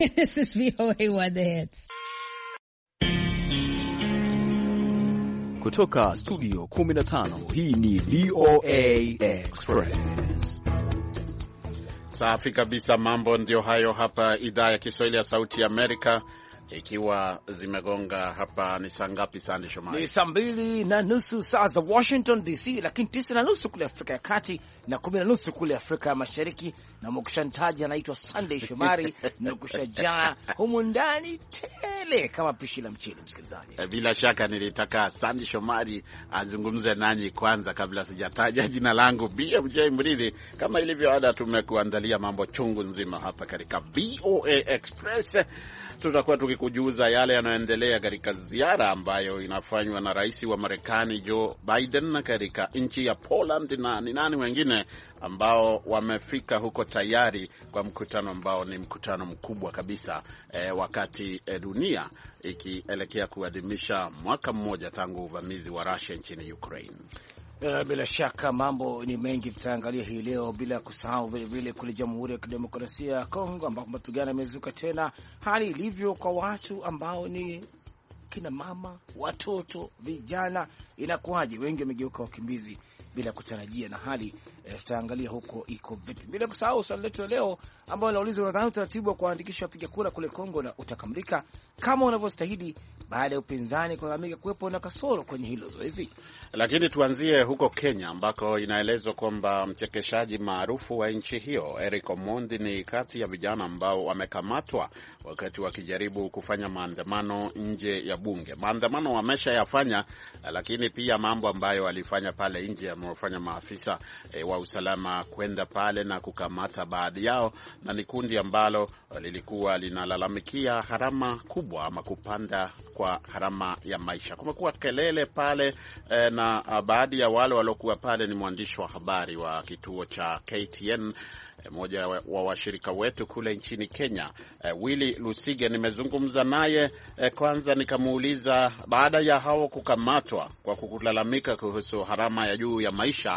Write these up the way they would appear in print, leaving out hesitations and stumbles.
This is VOA1 The Hits. Kutoka studio 15, hii ni VOA Express. Safi kabisa, mambo ndio hayo hapa idhaa ya Kiswahili ya Sauti ya Amerika. Ikiwa zimegonga hapa ni saa ngapi Sandy Shomari? Ni saa 2:30 saa za Washington DC, lakini 9:30 kule Afrika ya Kati na 10:30 kule Afrika ya Mashariki. Na mkushantaji anaitwa Sunday Shomari na kushajaa humu ndani tele kama pishi la mchele, msikilizaji. Bila shaka nilitaka Sandy Shomari azungumze nanyi kwanza kabla sijataja jina langu. BMJ Mridhi, kama ilivyo ada, tumekuandalia mambo chungu nzima hapa katika VOA Express. Tutakuwa tukikujuza yale yanayoendelea katika ziara ambayo inafanywa na rais wa Marekani Joe Biden katika nchi ya Poland, na ni nani wengine ambao wamefika huko tayari kwa mkutano ambao ni mkutano mkubwa kabisa wakati dunia ikielekea kuadhimisha mwaka mmoja tangu uvamizi wa Russia nchini Ukraine. Bila shaka mambo ni mengi tutaangalia hii leo, bila kusahau vile vile kule Jamhuri ya Kidemokrasia ya Kongo ambapo mapigano yamezuka tena, hali ilivyo kwa watu ambao ni kina mama, watoto, vijana, inakuwaje? Wengi wamegeuka wakimbizi bila kutarajia, na hali tutaangalia huko iko vipi. Bila kusahau swali letu leo ambao anauliza, unadhani utaratibu wa kuandikisha wapiga kura kule Kongo na utakamilika kama unavyostahili baada ya upinzani kulalamika kuwepo na kasoro kwenye hilo zoezi? Lakini tuanzie huko Kenya ambako inaelezwa kwamba mchekeshaji maarufu wa nchi hiyo Eric Omondi ni kati ya vijana ambao wamekamatwa wakati wakijaribu kufanya maandamano nje ya bunge. Maandamano wameshayafanya, lakini pia mambo ambayo walifanya pale nje yamewafanya maafisa wa usalama kwenda pale na kukamata baadhi yao, na ni kundi ambalo lilikuwa linalalamikia gharama kubwa ama kupanda kwa gharama ya maisha. Kumekuwa kelele pale na baadhi ya wale waliokuwa pale ni mwandishi wa habari wa kituo cha KTN, mmoja wa washirika wetu kule nchini Kenya, Willy Lusige. Nimezungumza naye kwanza, nikamuuliza baada ya hao kukamatwa kwa kulalamika kuhusu gharama ya juu ya maisha,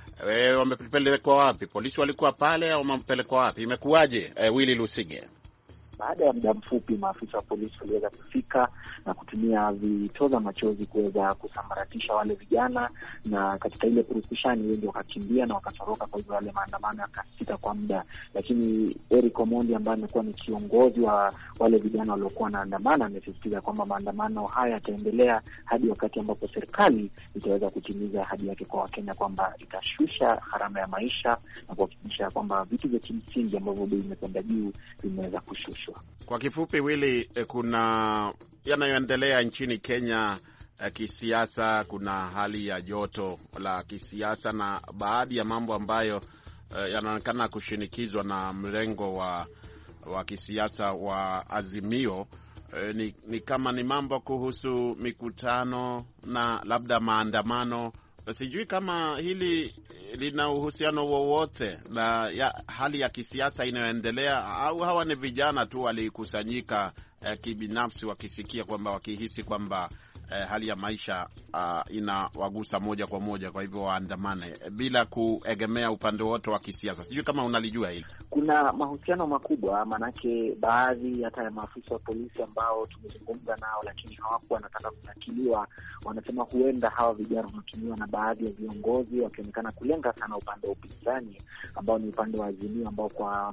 wamepelekwa wapi? Polisi walikuwa pale au wamepelekwa wapi? Imekuwaje, Willy Lusige? Baada ya muda mfupi, maafisa wa polisi waliweza kufika na kutumia vitoza machozi kuweza kusambaratisha wale vijana, na katika ile purukushani wengi wakakimbia na wakatoroka. Kwa hivyo wale maandamano yakasita kwa muda, lakini Eric Omondi ambaye amekuwa ni kiongozi wa wale vijana waliokuwa wanaandamana amesisitiza kwamba maandamano haya yataendelea hadi wakati ambapo serikali itaweza kutimiza ahadi yake kwa Wakenya kwamba itashusha gharama ya maisha na kuhakikisha kwamba vitu vya kimsingi ambavyo bei imepanda juu vimeweza kushushwa. Kwa kifupi, Willy, kuna yanayoendelea nchini Kenya kisiasa. Kuna hali ya joto la kisiasa na baadhi ya mambo ambayo yanaonekana kushinikizwa na mrengo wa kisiasa wa Azimio. Ni kama ni mambo kuhusu mikutano na labda maandamano. Sijui kama hili lina uhusiano wowote na hali ya kisiasa inayoendelea, au hawa ni vijana tu walikusanyika kibinafsi wakisikia kwamba, wakihisi kwamba hali ya maisha inawagusa moja kwa moja, kwa hivyo waandamane bila kuegemea upande wote wa kisiasa. Sijui kama unalijua hili. Kuna mahusiano makubwa, manake baadhi hata ya maafisa wa polisi ambao tumezungumza nao lakini hawakuwa wanataka kunakiliwa, wanasema huenda hawa vijana wanatumiwa na baadhi ya viongozi wakionekana kulenga sana upande wa upinzani ambao ni upande wa Azimio, ambao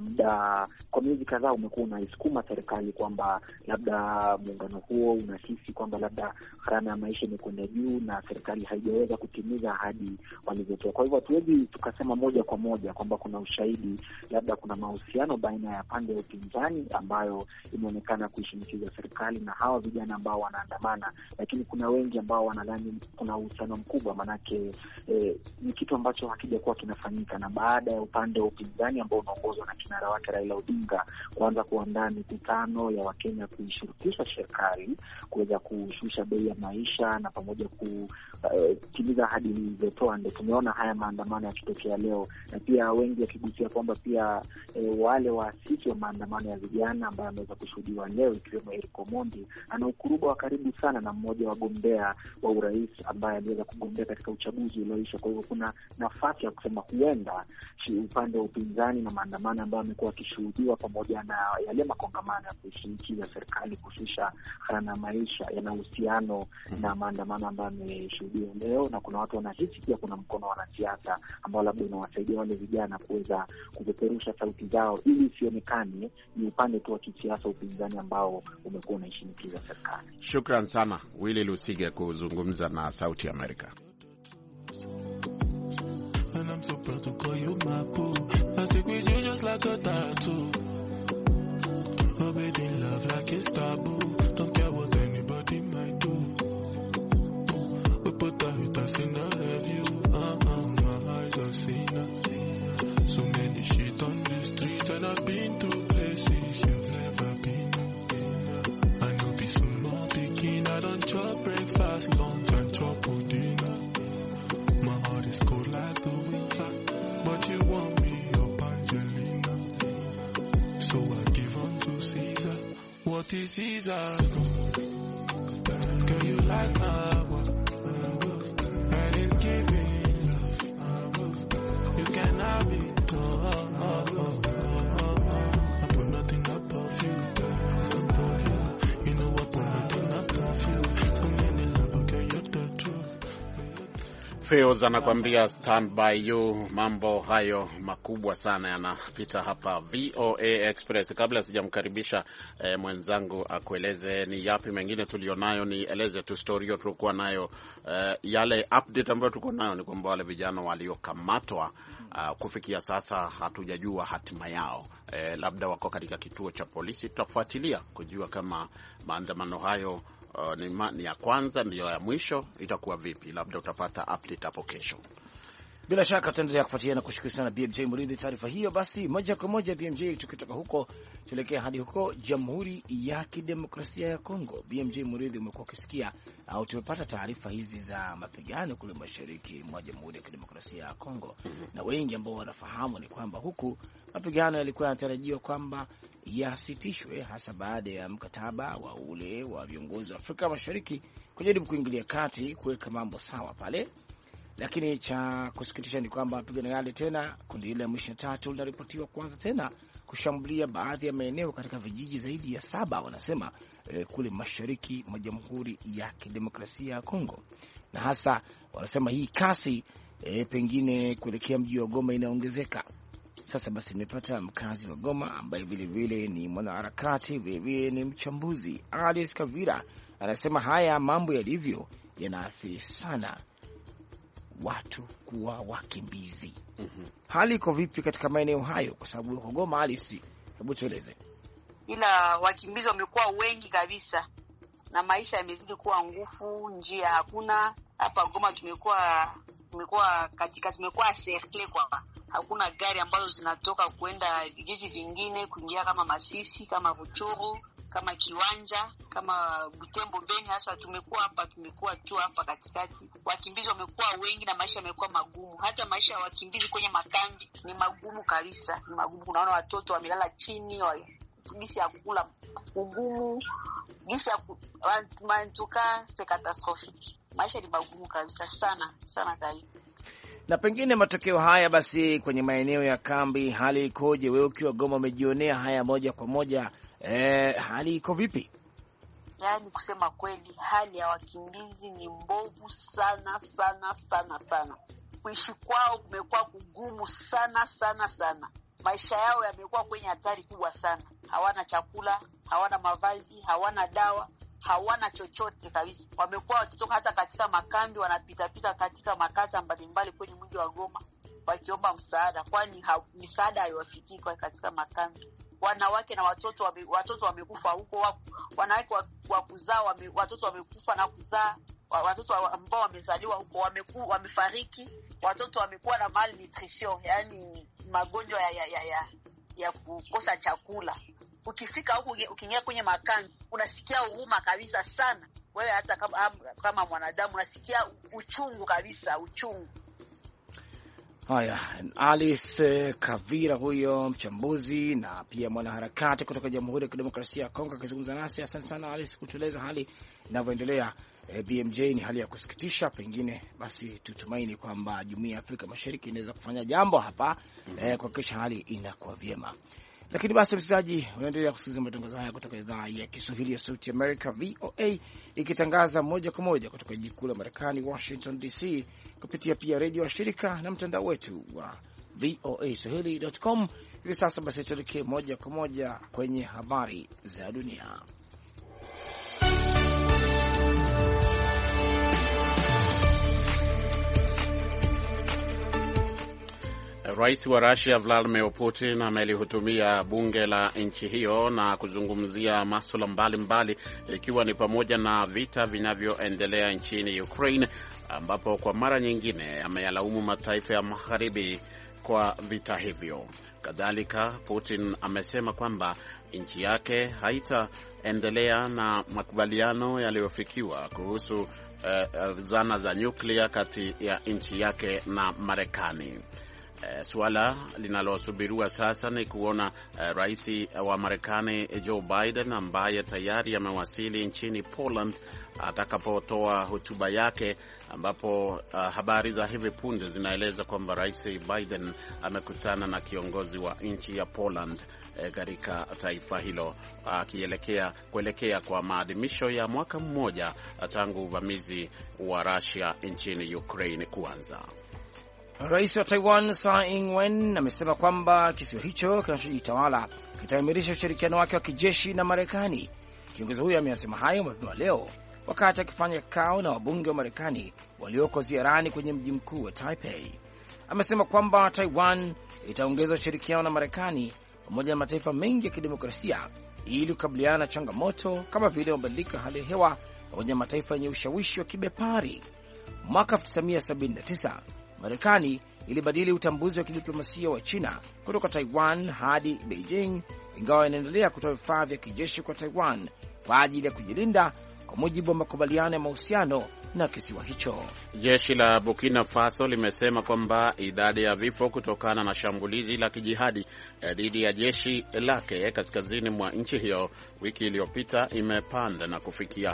kwa miezi kadhaa umekuwa unaisukuma serikali kwamba labda muungano huo unahisi kwamba labda gharama ya maisha imekwenda juu na serikali haijaweza kutimiza ahadi walizotoa. Kwa hivyo hatuwezi tukasema moja kwa moja kwamba kuna ushahidi, labda kuna mahusiano baina ya pande ya upinzani ambayo imeonekana kuishinikiza serikali na hawa vijana ambao wanaandamana, lakini kuna wengi ambao wanadhani kuna uhusiano mkubwa, manake ni kitu ambacho hakijakuwa kinafanyika. Na baada ya upande wa upinzani ambao unaongozwa na kinara wake Raila Odinga kuanza kuandaa mikutano ya Wakenya kuishurutisha serikali kuweza kushusha bei ya maisha na pamoja kutimiza ahadi zilizotoa, ndio tumeona haya maandamano yakitokea leo, na pia wengi wakigusia kwamba pia wale waasisi wa maandamano ya vijana ambayo ameweza kushuhudiwa leo, ikiwemo Eric Omondi, ana ukuruba wa karibu sana na mmoja wa wagombea wa urais ambaye aliweza kugombea katika uchaguzi ulioisha. Kwa hivyo kuna nafasi ya kusema huenda upande wa upinzani na maandamano ambayo amekuwa akishuhudiwa pamoja na yale makongamano ya kushinikiza serikali kushusha gharama ya maisha yana uhusiano na maandamano ambayo ameshuhudiwa leo, na kuna watu wanahisi pia kuna mkono wa wanasiasa ambao labda unawasaidia wale vijana kuweza kupeperusha sauti zao ili isionekane ni upande tu wa kisiasa upinzani ambao umekuwa unaishinikiza serikali. Shukran sana Willy Lusige kuzungumza na Sauti Amerika. And I'm so proud to call you my boo. I stick with you just like a tattoo. Forbidden love like it's taboo. Don't care what anybody might do. We put the haters in a review. My eyes are seen her. So many shit on the street, and I've been to places you've never been. I know be small picking. I don't chop breakfast, lunch and chop dinner. My heart is cold like the winter, but you want me up, Angelina. So I give unto Caesar what is Caesar. Girl, you like my work, and it's giving love. You can have it. I put nothing above you. You know I put nothing above you. So many love, but girl, you're the truth. Feos anakuambia stand by you. Mambo hayo makubwa sana yanapita hapa VOA Express. Kabla sijamkaribisha mwenzangu akueleze ni yapi mengine tulionayo, ni eleze tu story hiyo tulikuwa nayo. Yale update ambayo tulikuwa nayo ni kwamba wale vijana waliokamatwa kufikia sasa hatujajua hatima yao. Labda wako katika kituo cha polisi. Tutafuatilia kujua kama maandamano hayo ni ya kwanza ndio ya mwisho, itakuwa vipi. Labda utapata update hapo kesho. Bila shaka tutaendelea kufuatilia na kushukuru sana BMJ Muridhi taarifa hiyo. Basi moja kwa moja BMJ, tukitoka huko tuelekea hadi huko Jamhuri ya Kidemokrasia ya Kongo. BMJ Muridhi, umekuwa ukisikia au tumepata taarifa hizi za mapigano kule mashariki mwa Jamhuri ya Kidemokrasia ya Kongo, na wengi ambao wanafahamu ni kwamba huku mapigano yalikuwa yanatarajiwa kwamba yasitishwe, hasa baada ya mkataba wa ule wa viongozi wa Afrika Mashariki kujaribu kuingilia kati kuweka mambo sawa pale. Lakini cha kusikitisha ni kwamba mapigano yale tena, kundi la M23 linaripotiwa kuanza tena kushambulia baadhi ya maeneo katika vijiji zaidi ya 7 wanasema kule mashariki mwa Jamhuri ya Kidemokrasia ya Kongo, na hasa wanasema hii kasi pengine kuelekea mji wa Goma inaongezeka. Sasa basi nimepata mkazi wa Goma ambaye vile vile ni mwanaharakati, vile vile ni mchambuzi, Alice Kavira, anasema haya mambo yalivyo yanaathiri sana watu kuwa wakimbizi. Hali iko vipi katika maeneo hayo? Kwa sababu uko Goma, Alice, hebu tueleze. Ila wakimbizi wamekuwa wengi kabisa na maisha yamezidi kuwa ngufu, njia hakuna. Hapa Goma tumekuwa circle kwa hakuna gari ambazo zinatoka kwenda vijiji vingine kuingia kama Masisi, kama Buchoro, kama Kiwanja, kama Butembo, Beni. Hasa tumekuwa tu hapa katikati. Wakimbizi wamekuwa wengi na maisha yamekuwa magumu. Hata maisha ya wakimbizi kwenye makambi ni magumu kabisa, ni magumu. Unaona watoto wamelala chini, gisi ya kula ugumu, gisi ya mantuka c'est catastrophique. Maisha ni magumu kabisa sana sana kabisa. Na pengine matokeo haya basi kwenye maeneo ya kambi hali ikoje? Wewe ukiwa Goma umejionea haya moja kwa moja, hali iko vipi? Yaani kusema kweli hali ya wakimbizi ni mbovu sana sana sana sana. Kuishi kwao kumekuwa kugumu sana sana sana. Maisha yao yamekuwa kwenye hatari kubwa sana. Hawana chakula, hawana mavazi, hawana dawa, hawana chochote kabisa. Wamekuwa wakitoka hata katika makambi, wanapita katika makata mbalimbali kwenye mji wa Goma wakiomba msaada, kwani misaada haiwafikii katika makambi. Wanawake na watoto wamekufa huko, wanawake wa kuzaa watoto wamekufa na kuzaa, watoto ambao wamezaliwa huko wamefariki, watoto wamekuwa na malnutrition, yani magonjwa ya kukosa chakula. Ukifika huko ukiingia kwenye makambi unasikia huruma kabisa sana. wewe hata kama mwanadamu unasikia uchungu kabisa, uchungu. Haya, Alice Kavira huyo mchambuzi na pia mwanaharakati kutoka Jamhuri ya Kidemokrasia ya Kongo akizungumza nasi. Asante sana Alice kutueleza hali inavyoendelea. BMJ, ni hali ya kusikitisha. Pengine basi tutumaini kwamba Jumuiya ya Afrika Mashariki inaweza kufanya jambo hapa kuhakikisha hali inakuwa vyema. Lakini basi msikilizaji, unaendelea kusikiliza matangazo haya kutoka idhaa ya Kiswahili ya Sauti America VOA, ikitangaza moja kwa moja kutoka jiji kuu la Marekani Washington DC, kupitia pia redio wa shirika na mtandao wetu wa voaswahili.com. Hivi sasa basi tuelekee moja kwa moja kwenye habari za dunia. Rais wa Russia Vladimir Putin amelihutumia bunge la nchi hiyo na kuzungumzia masuala mbalimbali, ikiwa ni pamoja na vita vinavyoendelea nchini Ukraine, ambapo kwa mara nyingine ameyalaumu mataifa ya magharibi kwa vita hivyo. Kadhalika, Putin amesema kwamba nchi yake haitaendelea na makubaliano yaliyofikiwa kuhusu zana za nyuklia kati ya nchi yake na Marekani. Suala linalosubiriwa sasa ni kuona rais wa Marekani Joe Biden, ambaye tayari amewasili nchini Poland, atakapotoa hotuba yake, ambapo habari za hivi punde zinaeleza kwamba rais Biden amekutana na kiongozi wa nchi ya Poland katika taifa hilo, kuelekea kwa maadhimisho ya mwaka mmoja tangu uvamizi wa Russia nchini Ukraine kuanza. Rais wa Taiwan Tsai Ing-wen amesema kwamba kisiwa hicho kinachojitawala kitaimarisha ushirikiano wake wa kijeshi na Marekani. Kiongozi huyo amesema hayo mapema leo wakati akifanya kikao na wabunge wa Marekani walioko ziarani kwenye mji mkuu wa Taipei. Amesema kwamba Taiwan itaongeza ushirikiano na Marekani pamoja na mataifa mengi ya kidemokrasia ili kukabiliana na changamoto kama vile mabadiliko ya hali ya hewa pamoja na mataifa yenye ushawishi wa kibepari. Mwaka 1979 Marekani ilibadili utambuzi wa kidiplomasia wa China kutoka Taiwan hadi Beijing, ingawa inaendelea kutoa vifaa vya kijeshi kwa Taiwan kwa ajili ya kujilinda, kwa mujibu wa makubaliano ya mahusiano na kisiwa hicho. Jeshi la Burkina Faso limesema kwamba idadi ya vifo kutokana na shambulizi la kijihadi dhidi ya jeshi lake kaskazini mwa nchi hiyo wiki iliyopita imepanda na kufikia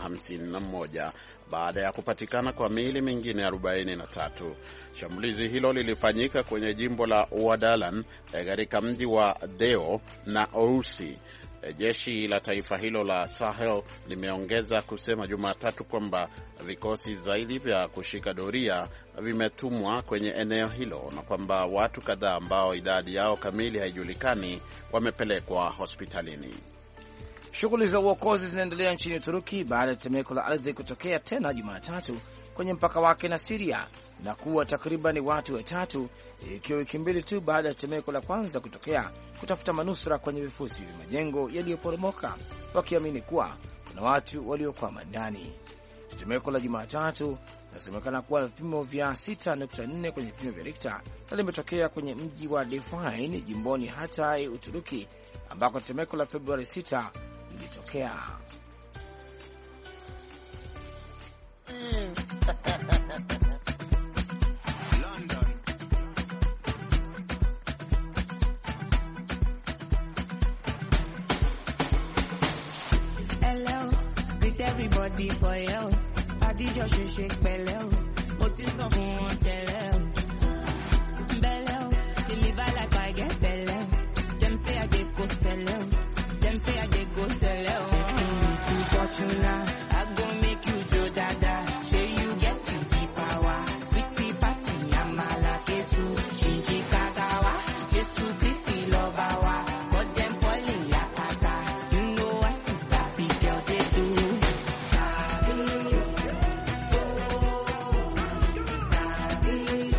51 baada ya kupatikana kwa miili mingine 43. Shambulizi hilo lilifanyika kwenye jimbo la Ouadalan katika mji wa Deo na Ousi. Jeshi la taifa hilo la Sahel limeongeza kusema Jumatatu kwamba vikosi zaidi vya kushika doria vimetumwa kwenye eneo hilo na kwamba watu kadhaa ambao idadi yao kamili haijulikani wamepelekwa hospitalini. Shughuli za uokozi zinaendelea nchini Uturuki baada ya tetemeko la ardhi kutokea tena Jumatatu kwenye mpaka wake na Syria na kuwa takriban watu 3, ikiwa wiki mbili tu baada ya tetemeko la kwanza kutokea, kutafuta manusura kwenye vifusi vya majengo yaliyoporomoka, wakiamini kuwa kuna watu waliokwama ndani. Tetemeko la Jumatatu linasemekana kuwa na vipimo vya 6.4 kwenye vipimo vya Richter na limetokea kwenye mji wa Define jimboni Hatay, Uturuki, ambako tetemeko la Februari 6 lilitokea. Hello, greet everybody for you. I did your shake bello. What is on one bello? Bello, deliver like I get bello. Them say I get go sell. Them say I get go sell. Too fortuna, I go make you Joe Dada. Say you get the power. Sweetie passy, I'm a lucky too. Shinji Kagawa, just to Christy Lobawa. Got them falling yakata. You know what sappy girl they do. Sabi, oh, sabi.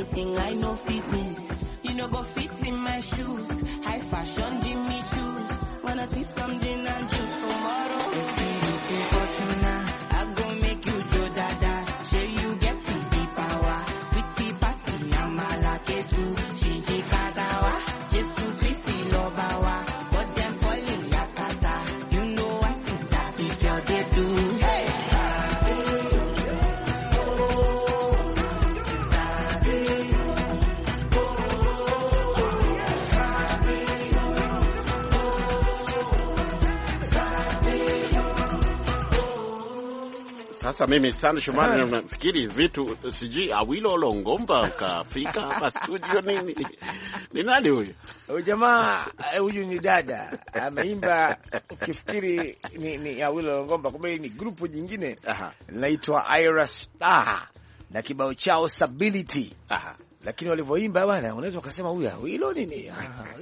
anything I know fitness. You know go fit in my shoes. High fashion, Jimmy choose. Wanna sip something and juice tomorrow. If you looking fortuna, I go make you Joe Dada. Say you get the power. Sweetie pasti, I'm a lucky too. Shinji Kagawa, just to Christy Lobawa. But them falling yakata. You know I sister, if you're there too. Hey! Sasa mimi sana Shumari nafikiri vitu siji Awilo Longomba kafika hapa studio nini? Ni nani huyu? Huyu jamaa huyu ni dada. Ameimba ukifikiri ni Awilo Longomba, kumbe ni grupu jingine. Linaitwa Ira Star na kibao chao Stability. Lakini walivyoimba bwana unaweza ukasema huyu Awilo nini?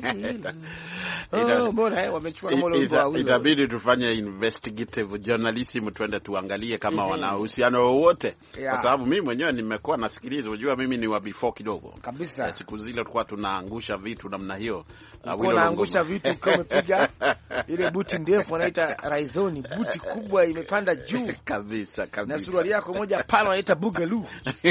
Mbona wamechukua kama Awilo? Itabidi tufanye investigative journalism, tuende tuangalie kama wana uhusiano wowote, kwa sababu mimi mwenyewe nimekuwa nasikiliza. Unajua mimi ni wa before kidogo kabisa. Siku zile tulikuwa tunaangusha vitu namna hiyo. Unaangusha vitu kama umepiga ile buti ndefu wanaita raizoni, buti kubwa imepanda juu kabisa. Na suruali yako moja pale wanaita bugaloo.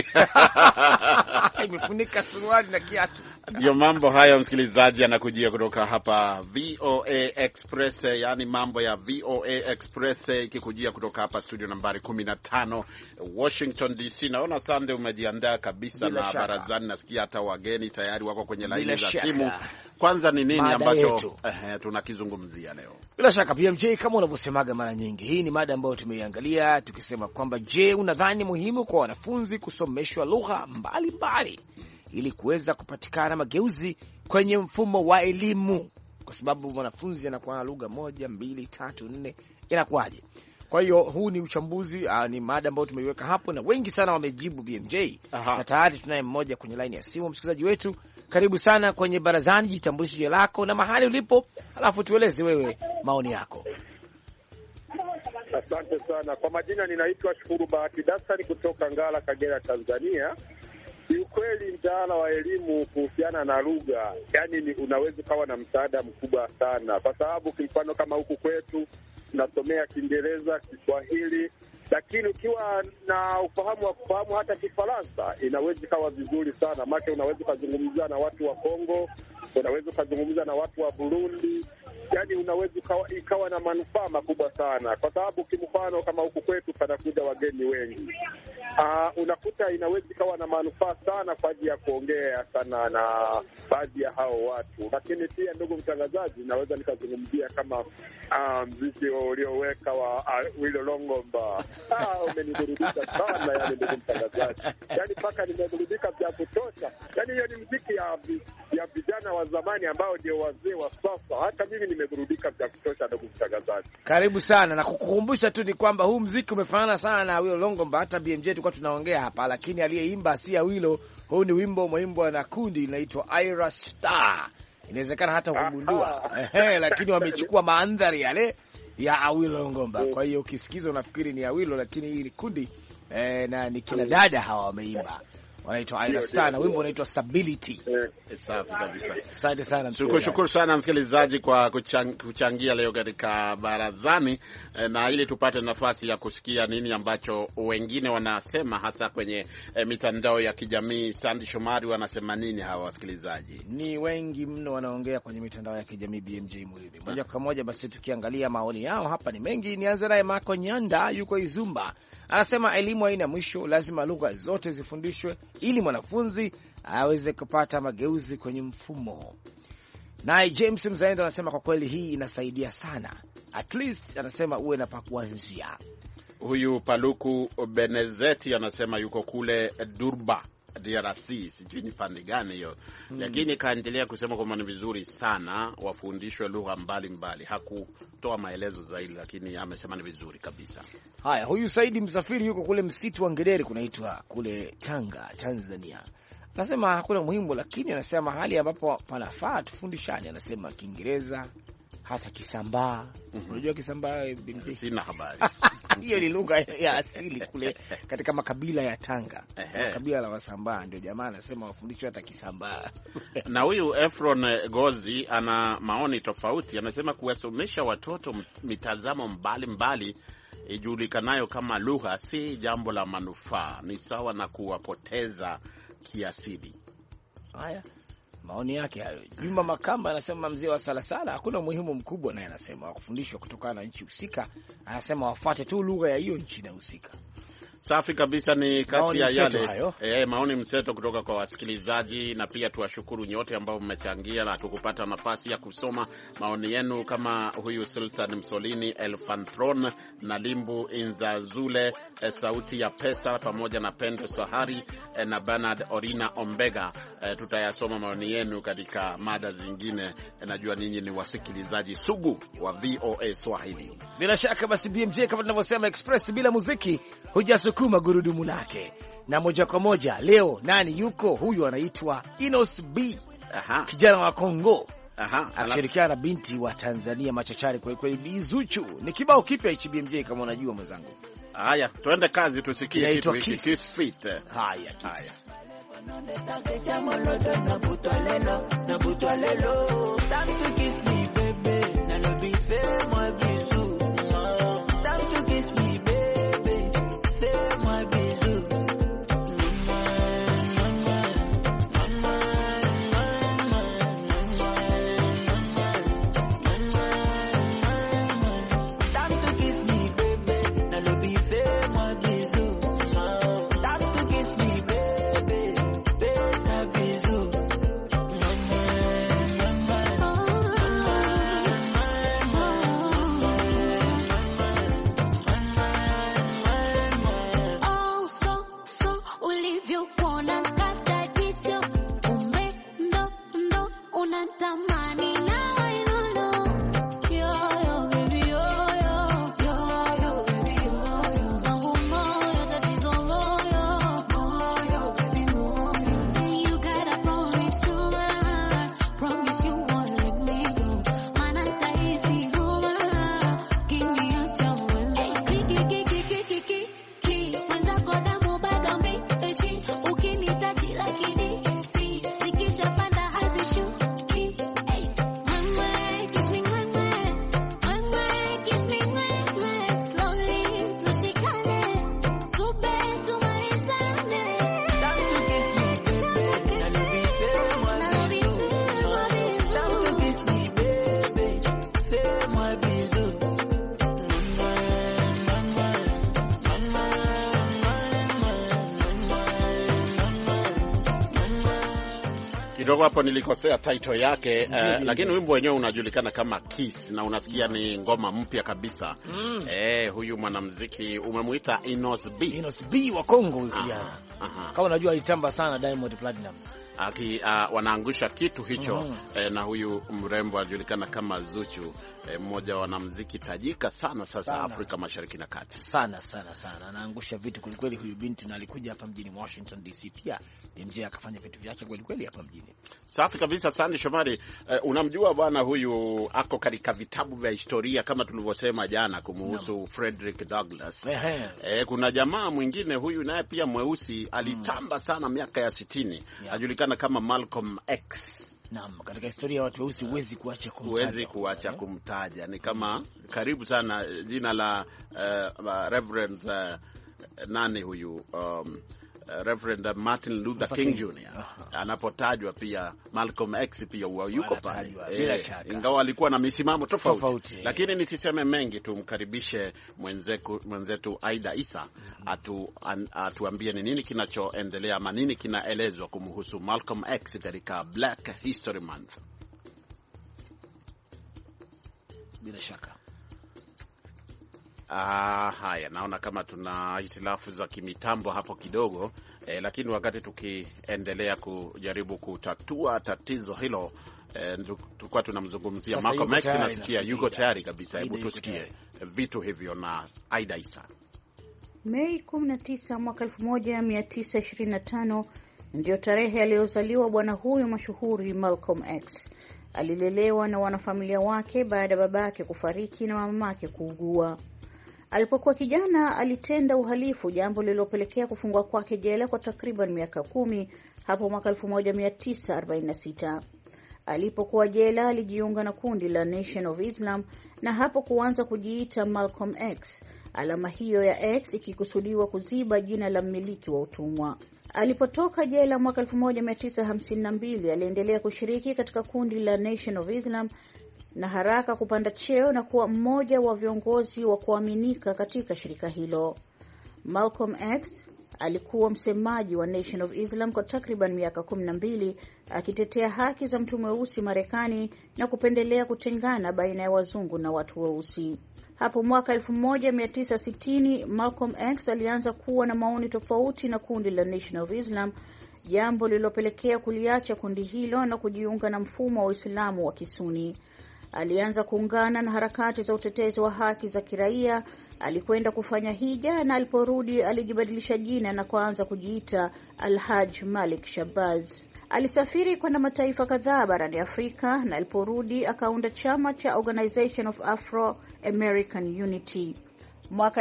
Imefunika suruali na kiatu. Ndio mambo haya msikilizaji, anakujia kutoka hapa VOA Express, yani mambo ya VOA Express ikikujia kutoka hapa studio nambari 15 Washington DC. Naona Sunday umejiandaa kabisa na barazani, nasikia hata wageni tayari wako kwenye laini za simu. Kwanza ni nini ambacho tunakizungumzia leo? Bila shaka PMJ, kama unavyosemaga mara nyingi, hii ni mada ambayo tumeiangalia tukisema kwamba je, unadhani muhimu kwa wanafunzi kusomeshwa lugha mbalimbali ili kuweza kupatikana mageuzi kwenye mfumo wa elimu? Kwa sababu mwanafunzi anakuwa na lugha 1, 2, 3, 4, inakuwaje? Kwa hiyo huu ni uchambuzi, ni mada ambayo tumeiweka hapo na wengi sana wamejibu BMJ. Na tayari tunaye mmoja kwenye line ya simu, msikilizaji wetu. Karibu sana kwenye barazani, jitambulishe jina lako na mahali ulipo, alafu tueleze wewe maoni yako. Asante sana. Kwa majina ninaitwa Shukuru Bahati Dasani kutoka Ngara, Kagera, Tanzania. Kiukweli mtaala wa elimu kuhusiana na lugha, yani unaweza kawa na msaada mkubwa sana, kwa sababu kimfano kama huku kwetu tunasomea Kiingereza, Kiswahili, lakini ukiwa na ufahamu wa kufahamu hata Kifaransa inaweza kawa vizuri sana, maana unaweza kuzungumza na watu wa Kongo, unaweza kuzungumza na watu wa Burundi, yani unaweza ikawa na manufaa makubwa sana, kwa sababu kimfano kama huku kwetu panakuja wageni wengi. Unakuta inaweza ikawa na manufaa sana kwa ajili ya kuongea sana na baadhi ya hao watu. Lakini pia ndugu mtangazaji, naweza nikazungumzia kama mziki ulioweka wa Awilo Longomba. Umeniburudisha sana yani ndugu mtangazaji, yani mpaka nimeburudika vya kutosha. Yani hiyo ni mziki ya vijana wa zamani ambao ndio wazee wa sasa. Hata mimi nimeburudika vya kutosha ndugu mtangazaji. Karibu sana, na kukukumbusha tu ni kwamba huu mziki umefanana sana na Awilo Longomba. Hata BMJ tulikuwa tunaongea hapa, lakini aliyeimba si Awilo. Huu ni wimbo umeimbwa na kundi linaitwa Ira Star. Inawezekana hata ukugundua lakini wamechukua mandhari yale ya Awilo Longomba. Kwa hiyo ukisikiza unafikiri ni Awilo, lakini hii ni kundi na ni kina dada hawa wameimba, wanaitwa Ira Star na wimbo unaitwa Stability. Safi kabisa. Asante sana. Shukuru sana msikilizaji kwa kuchangia leo katika barazani, na ili tupate nafasi ya kusikia nini ambacho wengine wanasema, hasa kwenye mitandao ya kijamii. Sandy Shomari, wanasema nini hawa wasikilizaji? Ni wengi mno wanaongea kwenye mitandao ya kijamii BMJ Muridhi. Moja kwa moja basi tukiangalia maoni yao hapa ni mengi. Nianze naye Marco Nyanda, yuko Izumba. Anasema elimu haina mwisho, lazima lugha zote zifundishwe ili mwanafunzi aweze kupata mageuzi kwenye mfumo. Naye James Mzaendo anasema kwa kweli hii inasaidia sana. At least anasema uwe na pa kuanzia. Huyu Paluku Benezeti anasema yuko kule Durba, DRC, sijui ni pande gani hiyo. Lakini kaendelea kusema kwamba ni vizuri sana wafundishwe lugha mbalimbali. Hakutoa maelezo zaidi, lakini amesema ni vizuri kabisa. Haya, huyu Saidi Msafiri yuko kule msitu wa Ngedere kunaitwa kule Tanga, Tanzania. Anasema hakuna muhimu, lakini anasema mahali ambapo panafaa tufundishane. Anasema Kiingereza, hata Kisambaa. Unajua Kisambaa? Sina habari. Hiyo ni lugha ya asili kule katika makabila ya Tanga. Kabila la Wasambaa, ndio jamaa anasema wafundishwe hata Kisambaa. Na huyu Efron Gozi ana maoni tofauti, anasema kuwasomesha watoto mitazamo mbalimbali ijulikanayo kama lugha si jambo la manufaa, ni sawa na kuwapoteza kiasili. Haya, maoni yake hayo. Juma Makamba anasema mzee wa Salasala hakuna umuhimu mkubwa, naye anasema wakufundishwa kutokana na nchi husika, anasema wafuate tu lugha ya hiyo nchi na husika. Safi kabisa, ni kati ya yale maoni mseto kutoka kwa wasikilizaji, na pia tuwashukuru nyote ambao mmechangia na tukupata nafasi ya kusoma maoni yenu, kama huyu Sultan Msolini, Elfantron na Limbu Inzazule, Sauti ya Pesa, pamoja na Pendo Sahari na Bernard Orina Ombega. Tutayasoma maoni yenu katika mada zingine. Najua ninyi ni wasikilizaji sugu wa VOA Swahili. Bila shaka basi BMJ, kama tunavyosema express bila muziki hujasukuma gurudumu lake. Na moja kwa moja leo nani yuko? Huyu anaitwa Inos B. Kijana wa Kongo. Akishirikiana na binti wa Tanzania machachari kwa kweli, Bizuchu. Ni kibao kipya hichi BMJ, kama unajua mwenzangu. Haya, tuende kazi tusikie kitu hiki Kiss Fit. Haya, Kiss. Kidogo hapo nilikosea title yake, lakini wimbo wenyewe unajulikana kama Kiss, na unasikia ni ngoma mpya kabisa. Huyu mwanamuziki umemuita Inos B. Inos B wa Kongo huyu kijana. Kama unajua alitamba sana Diamond Platnumz. Wanaangusha kitu hicho na huyu mrembo anajulikana kama Zuchu, mmoja wa wanamuziki tajika sana sasa Afrika Mashariki na Kati. Sana. Anaangusha vitu kweli kweli huyu binti, na alikuja hapa mjini Washington DC pia. MJ akafanya vitu vyake kweli kweli hapa mjini. Safi kabisa. Sandy Shomari, unamjua bwana huyu, ako katika vitabu vya historia kama tulivyosema jana kumuhusu Frederick Douglass. Kuna jamaa mwingine huyu naye pia mweusi alitamba sana miaka ya 60. Anajulikana kama Malcolm X. Naam, katika historia ya watu weusi huwezi kuacha kumtaja. Ni kama karibu sana jina la Reverend nani huyu Reverend Martin Luther King Jr. Anapotajwa pia Malcolm X pia yuko pale, ingawa alikuwa na misimamo tofauti. Lakini nisiseme mengi, tumkaribishe mwenzetu Aida Isa atuambie ni nini kinachoendelea ama nini kinaelezwa kumhusu Malcolm X katika Black History Month. Bila shaka. Haya, naona kama tuna hitilafu za kimitambo hapo kidogo, lakini wakati tukiendelea kujaribu kutatua tatizo hilo, tulikuwa tunamzungumzia Malcolm X. Nasikia yuko tayari kabisa. Hebu tusikie vitu hivyo na Aida Isa. Mei 19 mwaka 1925 ndio tarehe aliyozaliwa bwana huyu mashuhuri Malcolm X. Alilelewa na wanafamilia wake baada ya babake kufariki na mamake kuugua. Alipokuwa kijana alitenda uhalifu, jambo lililopelekea kufungwa kwake jela kwa takriban miaka 10 hapo mwaka 1946. Alipokuwa jela alijiunga na kundi la Nation of Islam na hapo kuanza kujiita Malcolm X, alama hiyo ya X ikikusudiwa kuziba jina la mmiliki wa utumwa. Alipotoka jela mwaka 1952 aliendelea kushiriki katika kundi la Nation of Islam na haraka kupanda cheo na kuwa mmoja wa viongozi wa kuaminika katika shirika hilo. Malcolm X alikuwa msemaji wa Nation of Islam kwa takriban miaka 12 akitetea haki za mtu mweusi Marekani na kupendelea kutengana baina ya wazungu na watu weusi. Hapo mwaka 1960 Malcolm X alianza kuwa na maoni tofauti na kundi la Nation of Islam, jambo lililopelekea kuliacha kundi hilo na kujiunga na mfumo wa Uislamu wa Kisuni. Alianza kuungana na harakati za utetezi wa haki za kiraia. Alikwenda kufanya hija na aliporudi alijibadilisha jina na kuanza kujiita Al-Haj Malik Shabazz. Alisafiri kwenda mataifa kadhaa barani Afrika na aliporudi akaunda chama cha Organization of Afro-American Unity. Mwaka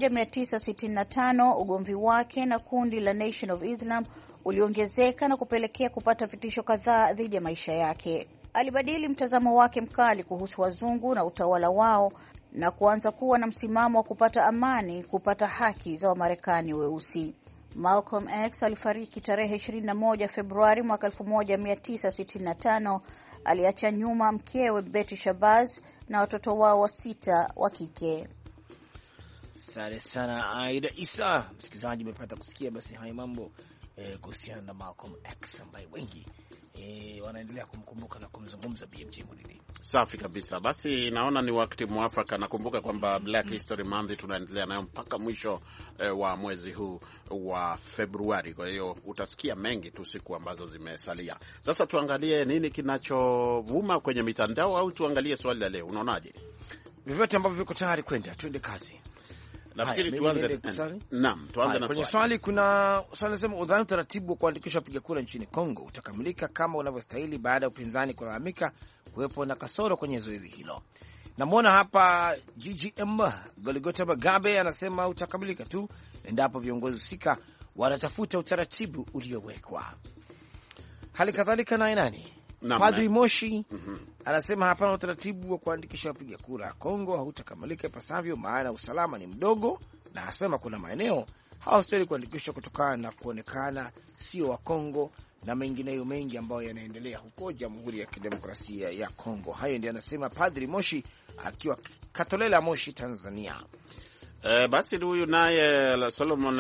1965 ugomvi wake na kundi la Nation of Islam uliongezeka na kupelekea kupata vitisho kadhaa dhidi ya maisha yake. Alibadili mtazamo wake mkali kuhusu wazungu na utawala wao na kuanza kuwa na msimamo wa kupata amani, kupata haki za Wamarekani weusi. Malcolm X alifariki tarehe 21 Februari mwaka 1965. Aliacha nyuma mkewe Betty Shabazz na watoto wao 6 wa kike. Asante sana Aida Isa. Msikilizaji, umepata kusikia basi haya mambo kuhusiana na Malcolm X ambaye wengi wanaendelea kumkumbuka na kumzungumza BMJ Muridhi. Safi kabisa. Basi naona ni wakati mwafaka. Nakumbuka kwamba Black History Month tunaendelea nayo mpaka mwisho wa mwezi huu wa Februari. Kwa hiyo utasikia mengi tu siku ambazo zimesalia. Sasa tuangalie nini kinachovuma kwenye mitandao au tuangalie swali la leo. Unaonaje? Vyovyote ambavyo viko tayari kwenda, twende kazi. Nafikiri tuanze na kwenye swali. Kuna swali nasema, udhani utaratibu wa kuandikisha wapiga kura nchini Kongo utakamilika kama unavyostahili baada ya upinzani kulalamika kuwepo na kasoro kwenye zoezi hilo? Namwona hapa GGM Goligota Magabe anasema utakamilika tu endapo viongozi husika wanatafuta utaratibu uliowekwa. Hali kadhalika naye nani? Padri Moshi anasema hapana, utaratibu wa kuandikisha wapiga kura Kongo hautakamilika ipasavyo, maana usalama ni mdogo, na asema kuna maeneo hawastahili kuandikishwa kutokana na kuonekana sio wa Kongo na mengineyo mengi ambayo yanaendelea huko Jamhuri ya Kidemokrasia ya Kongo. Hayo ndio anasema Padri Moshi akiwa Katolela, Moshi, Tanzania. Basi huyu naye Solomon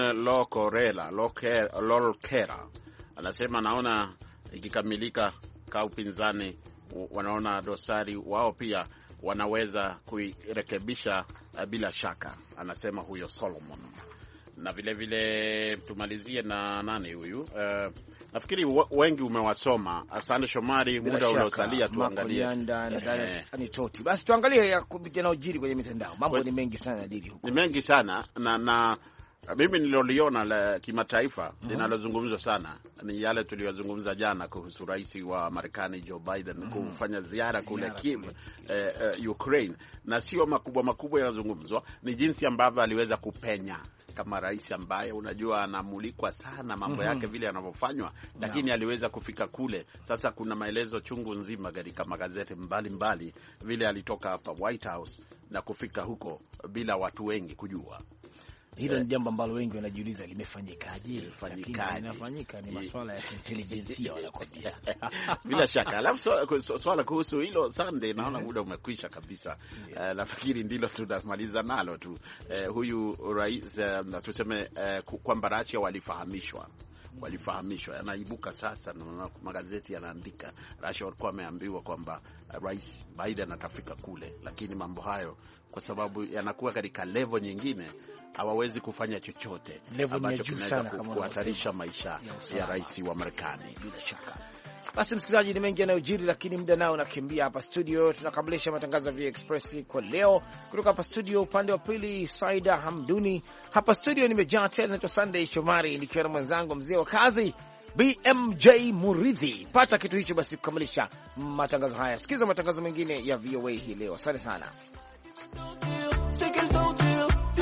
Lolkera anasema naona ikikamilika ka upinzani wanaona dosari, wao pia wanaweza kuirekebisha bila shaka, anasema huyo Solomon. Na vile vile tumalizie na nani huyu? Nafikiri wengi umewasoma. Asante Shomari, muda uliosalia tuangalie Anitoti. Basi tuangalie ya yanayojiri kwenye mitandao. Mambo ni mengi sana dili huko. Ni mengi sana na mimi niloliona la kimataifa linalozungumzwa sana ni yale tuliyozungumza jana kuhusu rais wa Marekani Joe Biden kufanya ziara kule Kiev, Ukraine, na sio makubwa yanazungumzwa, ni jinsi ambavyo aliweza kupenya kama rais ambaye unajua anamulikwa sana mambo yake vile yanavyofanywa, lakini aliweza kufika kule. Sasa kuna maelezo chungu nzima katika magazeti mbalimbali vile alitoka hapa White House na kufika huko bila watu wengi kujua. Hilo ni jambo ambalo wengi wanajiuliza limefanyikaje? Linafanyika ni masuala ya intelligence wanakwambia. Bila shaka. Alafu swala kuhusu hilo Sunday, naona muda umekwisha kabisa. Nafikiri ndilo tunamaliza nalo tu. Huyu rais tuseme kwamba Russia walifahamishwa yanaibuka sasa, na magazeti yanaandika Russia walikuwa wameambiwa kwamba Rais Biden atafika kule, lakini mambo hayo kwa sababu yanakuwa katika level nyingine hawawezi kufanya chochote ambacho kinaweza kuhatarisha maisha ya rais wa Marekani. Bila shaka. Basi msikilizaji, ni mengi yanayojiri, lakini muda nao unakimbia. Hapa studio tunakamilisha matangazo ya VOA Express kwa leo. Kutoka hapa studio upande wa pili Saida Hamduni, hapa studio nimejaa tena, naitwa Sunday Shomari nikiwa na mwenzangu mzee wa kazi BMJ Muridhi. Pata kitu hicho basi kukamilisha matangazo haya. Sikiza matangazo mengine ya VOA hii leo. Asante sana.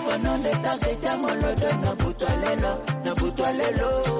for no let us say jamolodo na butwalelo